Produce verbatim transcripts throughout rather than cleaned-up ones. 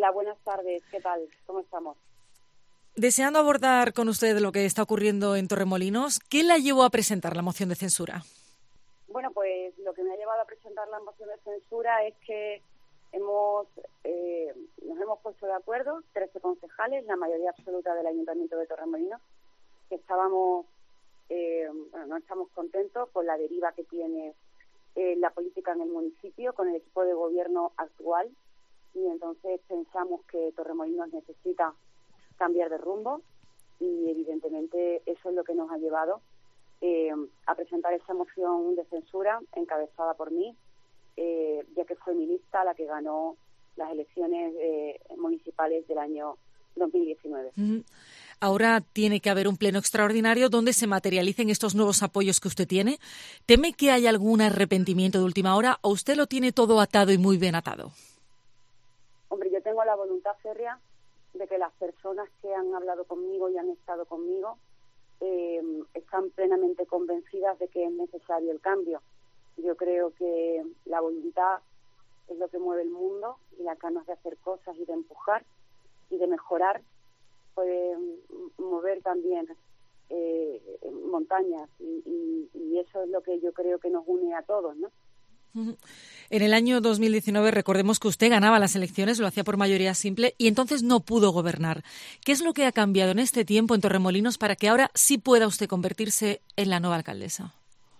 Hola, buenas tardes. ¿Qué tal? ¿Cómo estamos? Deseando abordar con usted lo que está ocurriendo en Torremolinos, ¿qué la llevó a presentar la moción de censura? Bueno, pues lo que me ha llevado a presentar la moción de censura es que hemos eh, nos hemos puesto de acuerdo, trece concejales, la mayoría absoluta del Ayuntamiento de Torremolinos, que estábamos, eh, bueno, no estamos contentos con la deriva que tiene eh, la política en el municipio, con el equipo de gobierno actual, y entonces pensamos que Torremolinos necesita cambiar de rumbo y evidentemente eso es lo que nos ha llevado eh, a presentar esa moción de censura encabezada por mí, eh, ya que fue mi lista la que ganó las elecciones eh, municipales del año dos mil diecinueve. Mm. Ahora tiene que haber un pleno extraordinario donde se materialicen estos nuevos apoyos que usted tiene. ¿Teme que haya algún arrepentimiento de última hora o usted lo tiene todo atado y muy bien atado? Hombre, yo tengo la voluntad férrea de que las personas que han hablado conmigo y han estado conmigo eh, están plenamente convencidas de que es necesario el cambio. Yo creo que la voluntad es lo que mueve el mundo y las ganas de hacer cosas y de empujar y de mejorar puede mover también eh, montañas y, y, y eso es lo que yo creo que nos une a todos, ¿no? En el año dos mil diecinueve, recordemos que usted ganaba las elecciones, lo hacía por mayoría simple y entonces no pudo gobernar. ¿Qué es lo que ha cambiado en este tiempo en Torremolinos para que ahora sí pueda usted convertirse en la nueva alcaldesa?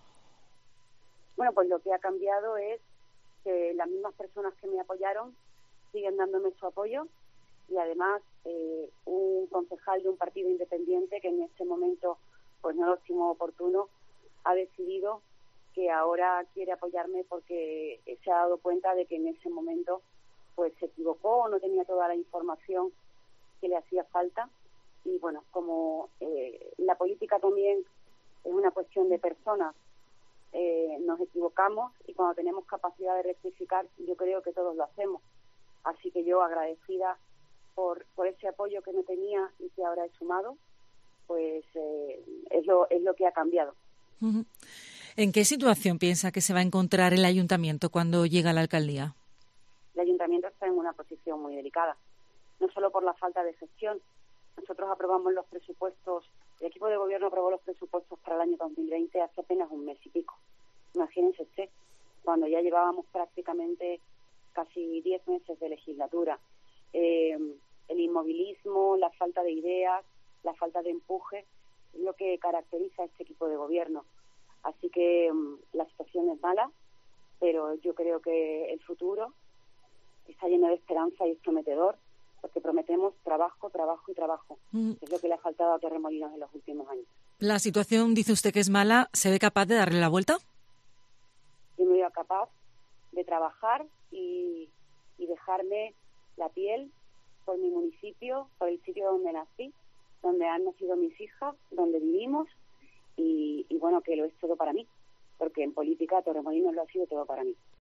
Bueno, pues lo que ha cambiado es que las mismas personas que me apoyaron siguen dándome su apoyo y además eh, un concejal de un partido independiente que en este momento pues no lo estimó oportuno ha decidido que ahora quiere apoyarme porque se ha dado cuenta de que en ese momento pues se equivocó, no tenía toda la información que le hacía falta y bueno, como eh, la política también es una cuestión de personas, eh, nos equivocamos y cuando tenemos capacidad de rectificar yo creo que todos lo hacemos, así que yo agradecida por, por ese apoyo que no tenía y que ahora he sumado, pues eh, es lo, es lo que ha cambiado. Uh-huh. ¿En qué situación piensa que se va a encontrar el ayuntamiento cuando llega a la alcaldía? El ayuntamiento está en una posición muy delicada, no solo por la falta de gestión. Nosotros aprobamos los presupuestos, el equipo de gobierno aprobó los presupuestos para el año dos mil veinte hace apenas un mes y pico. Imagínense usted, cuando ya llevábamos prácticamente casi diez meses de legislatura. Eh, el inmovilismo, la falta de ideas, la falta de empuje es lo que caracteriza a este equipo de gobierno. Así que um, la situación es mala, pero yo creo que el futuro está lleno de esperanza y es prometedor, porque prometemos trabajo, trabajo y trabajo. Mm. Es lo que le ha faltado a Torremolinos en los últimos años. La situación, dice usted que es mala, ¿se ve capaz de darle la vuelta? Yo me veo capaz de trabajar y, y dejarme la piel por mi municipio, por el sitio donde nací, donde han nacido mis hijas, donde vivimos, y, y bueno, que lo es todo para mí, porque en política Torremolinos lo ha sido todo para mí.